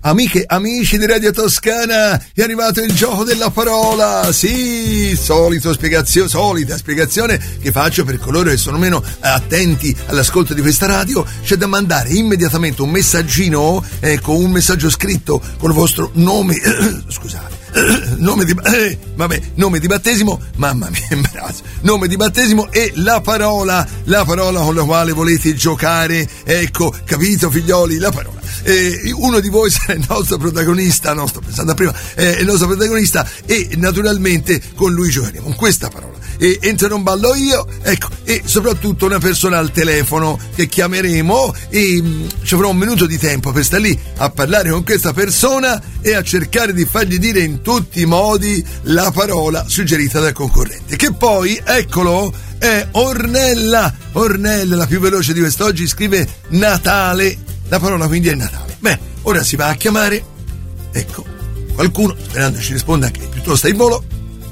Amiche, amici di Radio Toscana, è arrivato il gioco della parola. Sì, solita spiegazione che faccio per coloro che sono meno attenti all'ascolto di questa radio. C'è da mandare immediatamente un messaggino, ecco, un messaggio scritto con il vostro nome, scusate, nome di battesimo, mamma mia, imbarazzo, nome di battesimo e la parola con la quale volete giocare, ecco, capito figlioli, la parola. Uno di voi sarà il nostro protagonista, no, sto pensando a prima, il nostro protagonista, e naturalmente con lui giocheremo con questa parola. E entrerò in ballo io, ecco, e soprattutto una persona al telefono che chiameremo, e ci avrò un minuto di tempo per stare lì a parlare con questa persona e a cercare di fargli dire in tutti i modi la parola suggerita dal concorrente, che poi, eccolo, è Ornella, la più veloce di quest'oggi, scrive Natale. La parola quindi è Natale. Beh, ora si va a chiamare, ecco, qualcuno, sperando ci risponda anche piuttosto in volo,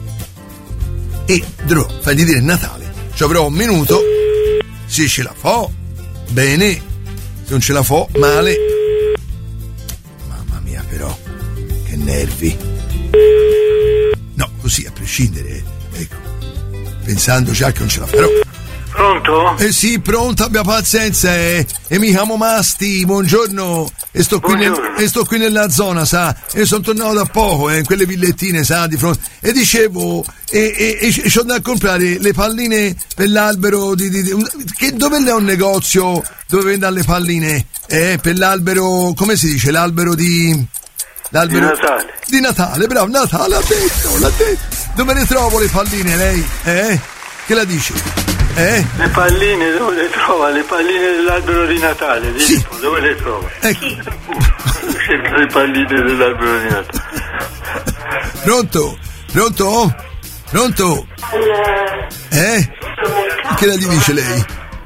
e dovrò fargli dire Natale. Ci avrò un minuto, se ce la fa, bene, se non ce la fa, male. Mamma mia però, che nervi. No, così a prescindere, ecco, pensando già che non ce la farò. Pronto? Sì, pronto, abbia pazienza, e mi chiamo Masti, buongiorno, e sto qui nella zona, sa, e sono tornato da poco, in quelle villettine, sa, di fronte, e dicevo, e ci ho da comprare le palline per l'albero dove è un negozio dove vendono le palline, per l'albero, come si dice, l'albero di Natale. Di Natale, bravo, Natale, l'ha detto, dove le trovo le palline, lei, che la dice? Le palline dove le trova? Le palline dell'albero di Natale, sì. Dove le trova? Ecco. Cerca le palline dell'albero di Natale. Pronto? Che la dice lei?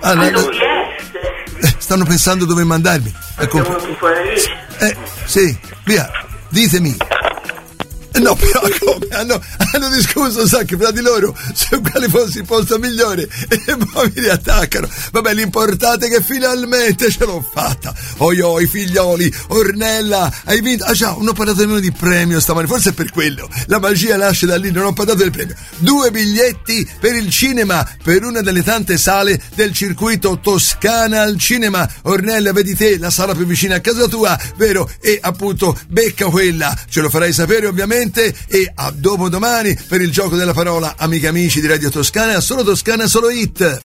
Stanno pensando dove mandarmi. Sì, via, ditemi. No, però come? Hanno discusso, sa, che fra di loro su quale fosse il posto migliore, e poi mi riattaccano. Vabbè, l'importante è che finalmente ce l'ho fatta. I figlioli, Ornella, hai vinto. Ah già, non ho parlato nemmeno di premio stamani, forse è per quello. La magia nasce da lì, non ho parlato del premio. 2 biglietti per il cinema, per una delle tante sale del circuito Toscana al cinema. Ornella, vedi te, la sala più vicina a casa tua, vero? E appunto, becca quella, ce lo farai sapere ovviamente. E a dopodomani per il gioco della parola, amiche e amici di Radio Toscana, solo Toscana, solo hit.